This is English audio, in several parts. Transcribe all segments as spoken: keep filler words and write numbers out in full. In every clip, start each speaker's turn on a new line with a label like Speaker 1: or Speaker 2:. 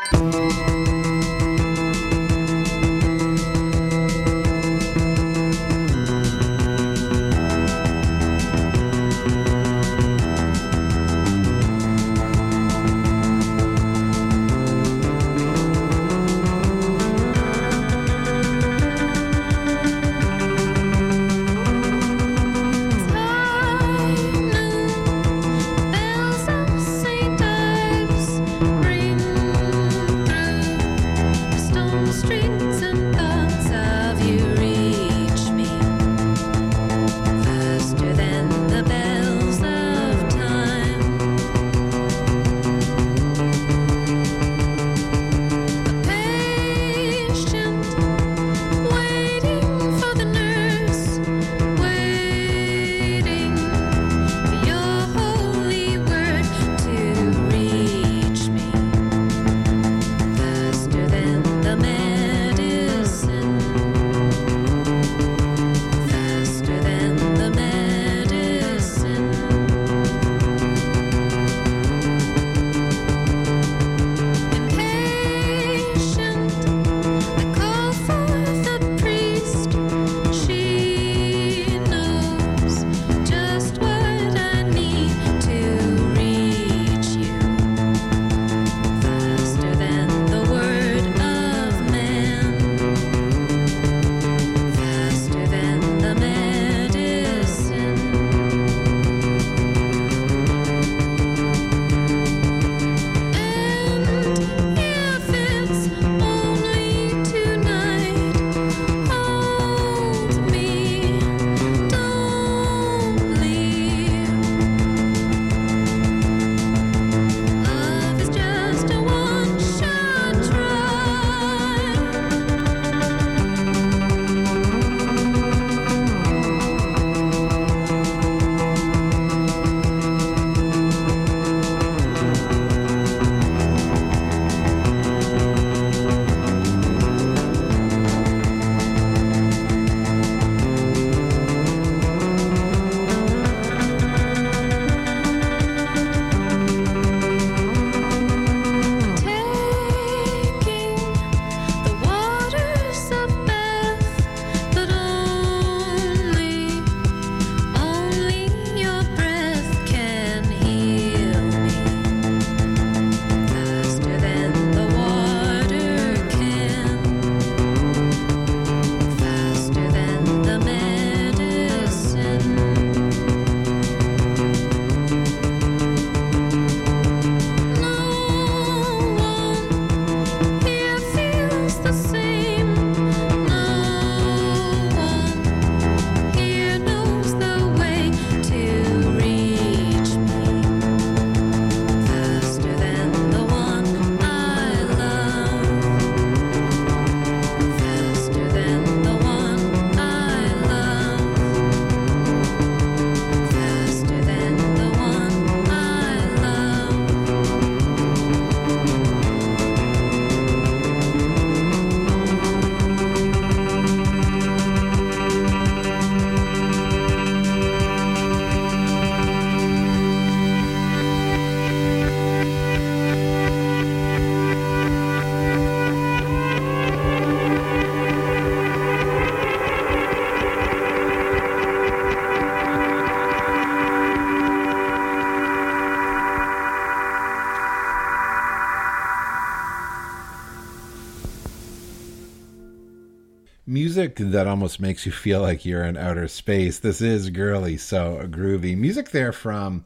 Speaker 1: Music that almost makes you feel like you're in outer space. This is Girly So Groovy. Music there from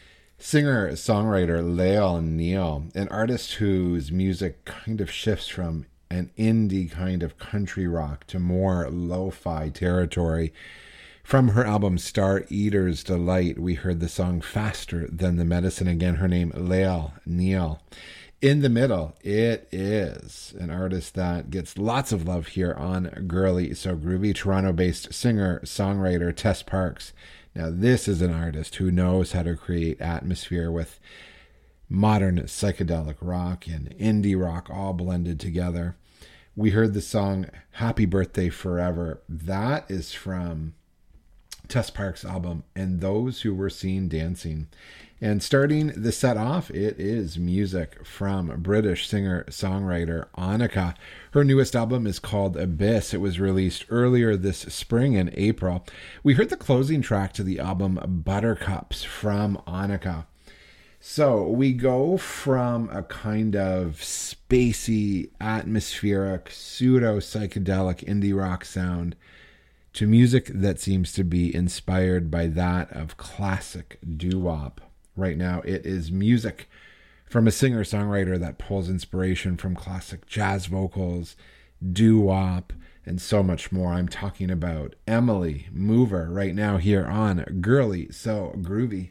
Speaker 1: singer-songwriter Lael Neal, an artist whose music kind of shifts from an indie kind of country rock to more lo-fi territory. From her album Star Eater's Delight, we heard the song Faster Than the Medicine. Again, her name, Lael Neal. In the middle, it is an artist that gets lots of love here on Girly So Groovy, Toronto-based singer-songwriter Tess Parks. Now, this is an artist who knows how to create atmosphere with modern psychedelic rock and indie rock all blended together. We heard the song Happy Birthday Forever. That is from Tess Parks album, And Those Who Were Seen Dancing. And starting the set off, it is music from British singer-songwriter Annika. Her newest album is called Abyss. It was released earlier this spring in April. We heard the closing track to the album Buttercups from Annika. So we go from a kind of spacey, atmospheric, pseudo-psychedelic indie rock sound to music that seems to be inspired by that of classic doo-wop. Right now, it is music from a singer-songwriter that pulls inspiration from classic jazz vocals, doo-wop, and so much more. I'm talking about Emily Mover right now here on Girly So Groovy.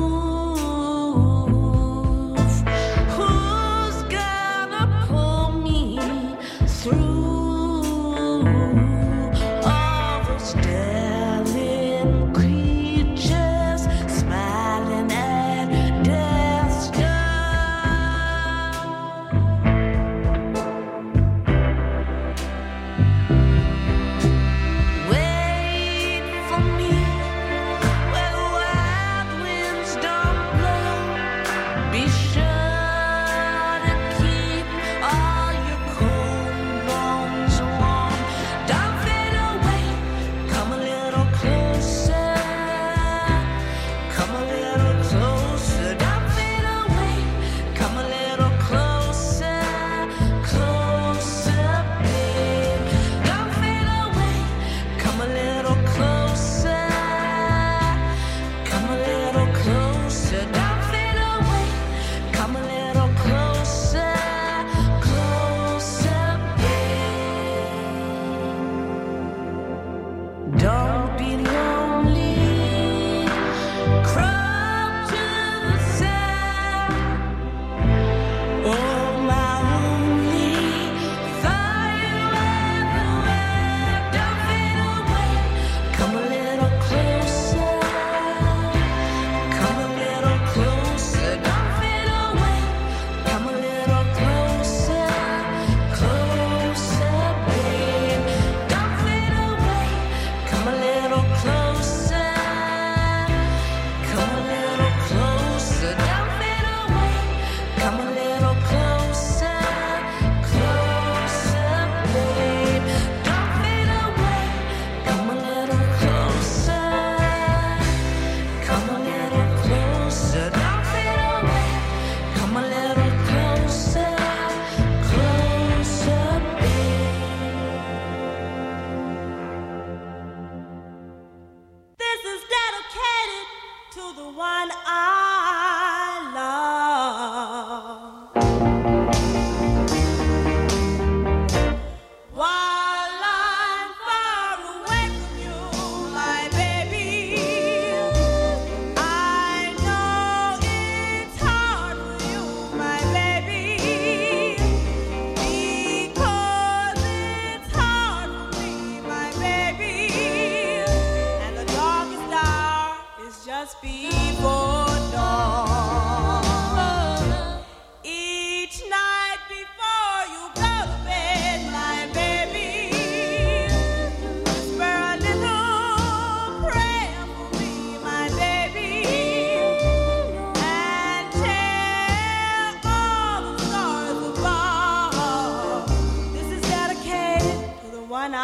Speaker 2: Pull me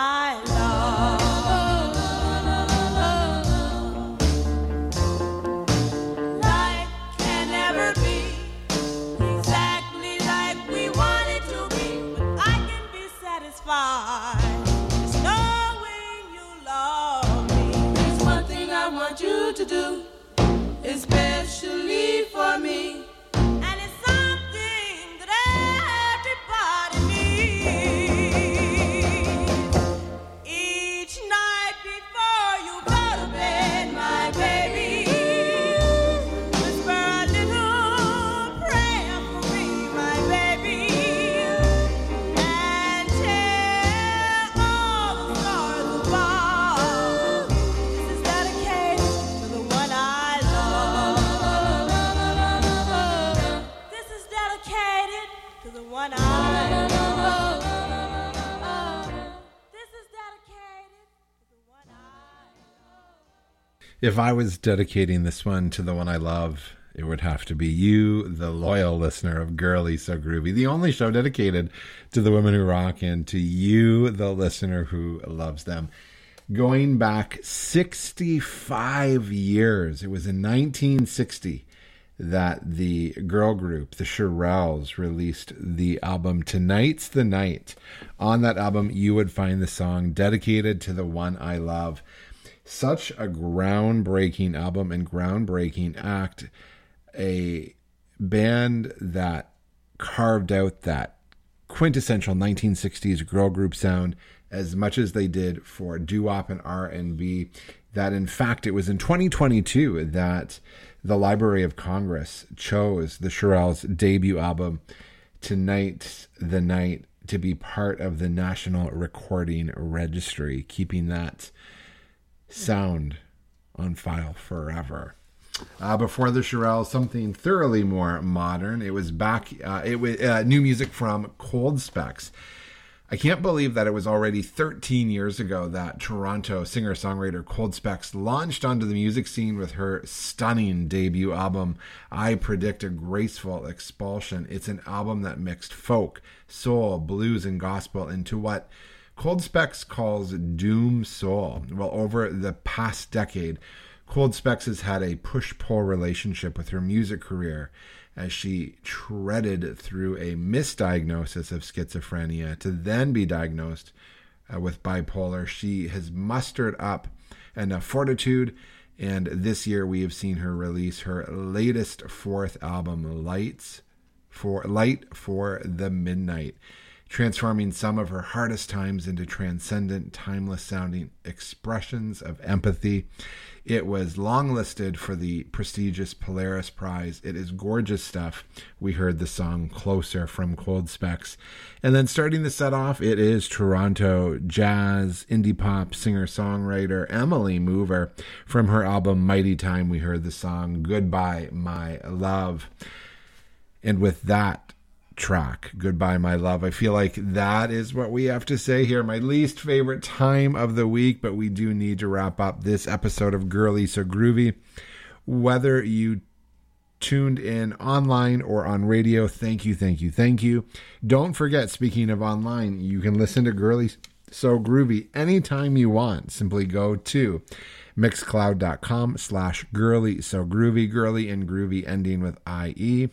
Speaker 2: I love. Life can never be exactly like we want it to be, but I can be satisfied just knowing you love me. There's one thing I want you to do, especially for me.
Speaker 1: If I was dedicating this one to the one I love, it would have to be you, the loyal listener of Girly So Groovy, the only show dedicated to the women who rock, and to you, the listener who loves them. Going back sixty-five years, it was in nineteen sixty that the girl group, the Shirelles, released the album Tonight's the Night. On that album, you would find the song dedicated to the one I love. Such a groundbreaking album and groundbreaking act. A band that carved out that quintessential nineteen sixties girl group sound as much as they did for doo-wop and R and B. That, in fact, it was in twenty twenty-two that the Library of Congress chose the Shirelles' debut album, Tonight's the Night, to be part of the National Recording Registry, keeping that sound on file forever. Uh, before the Shirelles, something thoroughly more modern. It was back. Uh, it was uh, new music from Cold Specs. I can't believe that it was already thirteen years ago that Toronto singer-songwriter Cold Specs launched onto the music scene with her stunning debut album, I Predict a Graceful Expulsion. It's an album that mixed folk, soul, blues, and gospel into what Cold Specs calls doom soul. Well, over the past decade, Cold Specs has had a push-pull relationship with her music career as she treaded through a misdiagnosis of schizophrenia to then be diagnosed uh, with bipolar. She has mustered up enough fortitude, and this year we have seen her release her latest fourth album, Lights for Light for the Midnight, transforming some of her hardest times into transcendent, timeless-sounding expressions of empathy. It was longlisted for the prestigious Polaris Prize. It is gorgeous stuff. We heard the song Closer from Cold Specs. And then starting the set off, it is Toronto jazz, indie pop singer-songwriter Emily Mover. From her album Mighty Time, we heard the song Goodbye, My Love. And with that track, Goodbye My Love, I feel like that is what we have to say here. My least favorite time of the week, but we do need to wrap up this episode of Girly So Groovy. Whether you tuned in online or on radio, thank you, thank you, thank you. Don't forget, speaking of online, you can listen to Girly So Groovy anytime you want. Simply go to mixcloud.com slash girly so groovy, girly and groovy ending with I E.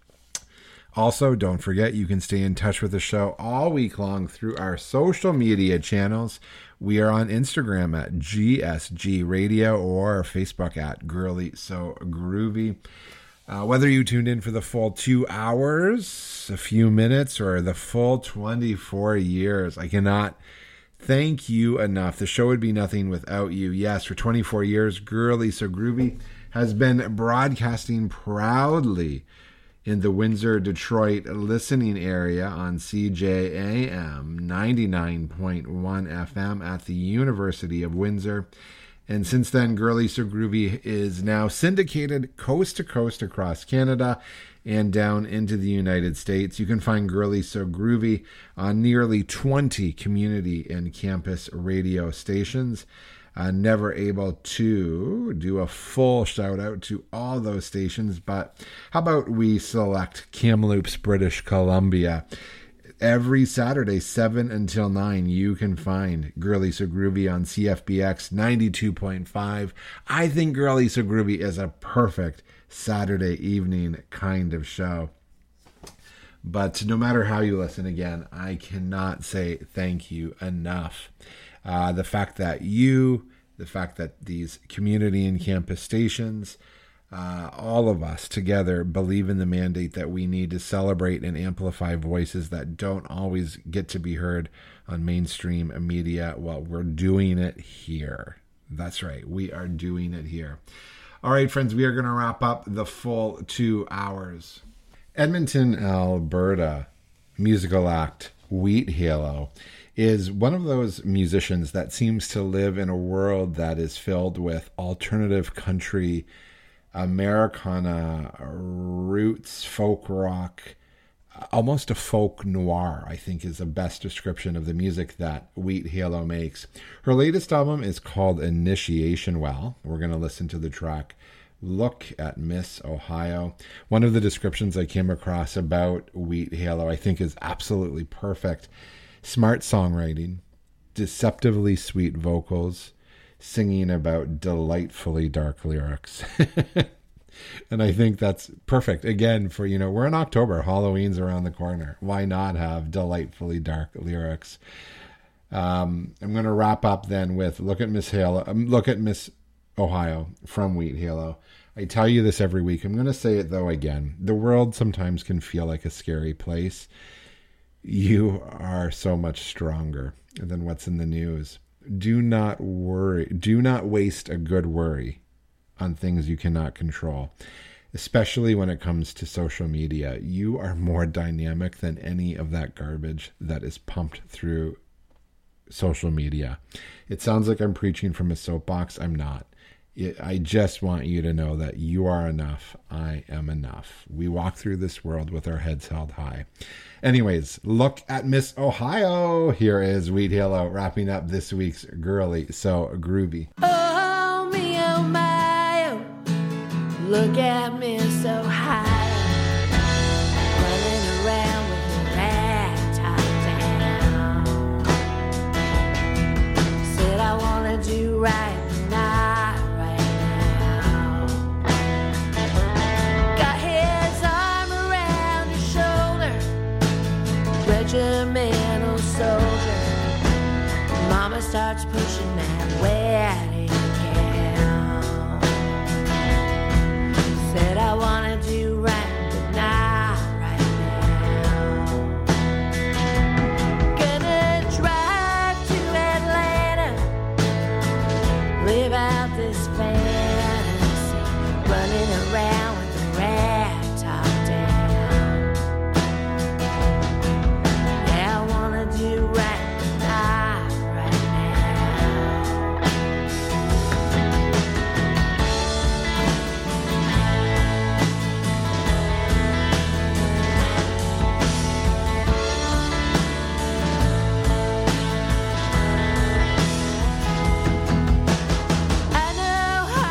Speaker 1: Also, don't forget, you can stay in touch with the show all week long through our social media channels. We are on Instagram at G S G Radio or Facebook at Girly So Groovy. Uh, whether you tuned in for the full two hours, a few minutes, or the full twenty-four years, I cannot thank you enough. The show would be nothing without you. Yes, for twenty-four years, Girly So Groovy has been broadcasting proudly in the Windsor, Detroit listening area on C J A M ninety-nine point one F M at the University of Windsor. And since then, Girly So Groovy is now syndicated coast to coast across Canada and down into the United States. You can find Girly So Groovy on nearly twenty community and campus radio stations. Uh, never able to do a full shout out to all those stations, but how about we select Kamloops, British Columbia? every Saturday, seven until nine, you can find Girly So Groovy on C F B X ninety-two point five. I think Girly So Groovy is a perfect Saturday evening kind of show. But no matter how you listen, again, I cannot say thank you enough. Uh, the fact that you, the fact that these community and campus stations, uh, all of us together believe in the mandate that we need to celebrate and amplify voices that don't always get to be heard on mainstream media. Well, we're doing it here. That's right. We are doing it here. All right, friends, we are going to wrap up the full two hours. Edmonton, Alberta musical act Wheat Halo is one of those musicians that seems to live in a world that is filled with alternative country, Americana, roots, folk rock, almost a folk noir, I think is the best description of the music that Wheat Halo makes. Her latest album is called Initiation Well. We're going to listen to the track Look at Miss Ohio. One of the descriptions I came across about Wheat Halo I think is absolutely perfect. Smart songwriting, deceptively sweet vocals, singing about delightfully dark lyrics. And I think that's perfect. Again, for, you know, we're in October. Halloween's around the corner. Why not have delightfully dark lyrics? Um, I'm going to wrap up then with Look at Miss Halo. Um, Look at Miss Ohio from Wheat Halo. I tell you this every week. I'm going to say it, though, again. The world sometimes can feel like a scary place. You are so much stronger than what's in the news. Do not worry. Do not waste a good worry on things you cannot control, especially when it comes to social media. You are more dynamic than any of that garbage that is pumped through social media. It sounds like I'm preaching from a soapbox. I'm not. I just want you to know that you are enough. I am enough. We walk through this world with our heads held high. Anyways, look at Miss Ohio. Here is Wheat Halo wrapping up this week's Girly So Groovy.
Speaker 2: Oh, me, oh, my, oh. Look at Miss Ohio. Running around with her rat top down. Said I want to do right. Regimental soldier. Mama starts pushing that wedding gown. Said I wanna do right, but not right now. Gonna drive to Atlanta, live out this fantasy, running around with the rat top down. Do right, but not right now. I know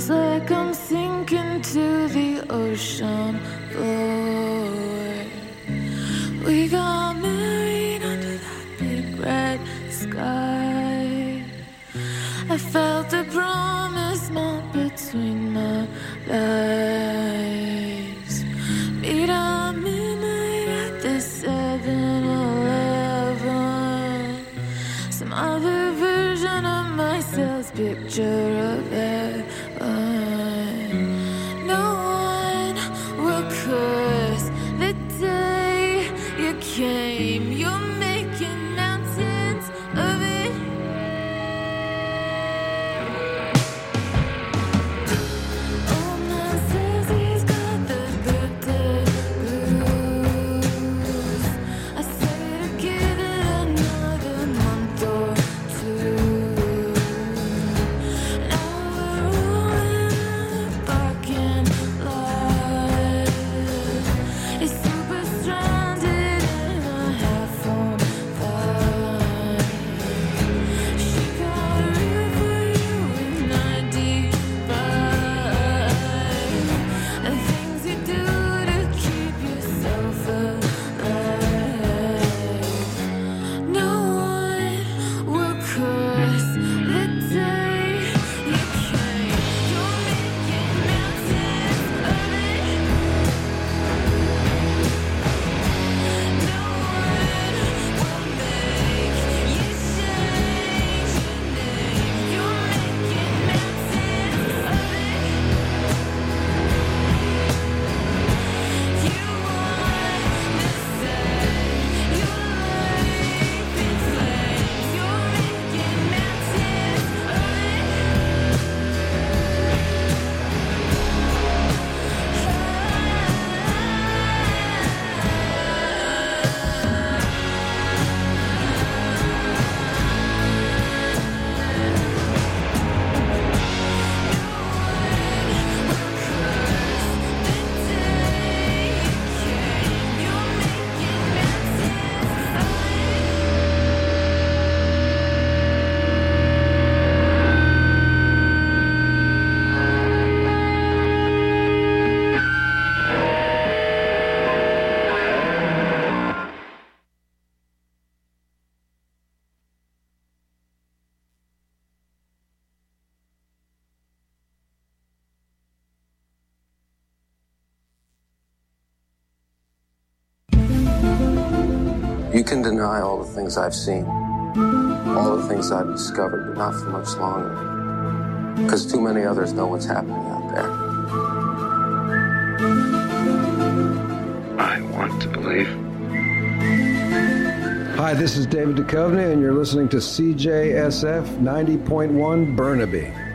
Speaker 3: like I'm sinking to the ocean floor. We got married under that big red sky. I felt a promise melt between my lies. Meet at midnight at the seven eleven. Some other version of myself's picture of heaven. No one will curse the day you came. You're making mountains of it. Old man says he's got the birthday blues. I say to give it another month or two. Now we're rolling in the parking lot. It's super stranded in a half-form thought. She got a reel for you in ninety-five. The things you do to keep yourself alive. No one will curse the day you came. You're making mountains of it. No one will make you change your name. You're making mountains of it. You want to set your life in flames. You're making mountains of
Speaker 4: You can deny all the things I've seen, all the things I've discovered, but not for much longer. Because too many others know what's happening out there.
Speaker 5: I want to believe.
Speaker 6: Hi, this is David Duchovny, and you're listening to C J S F ninety point one Burnaby.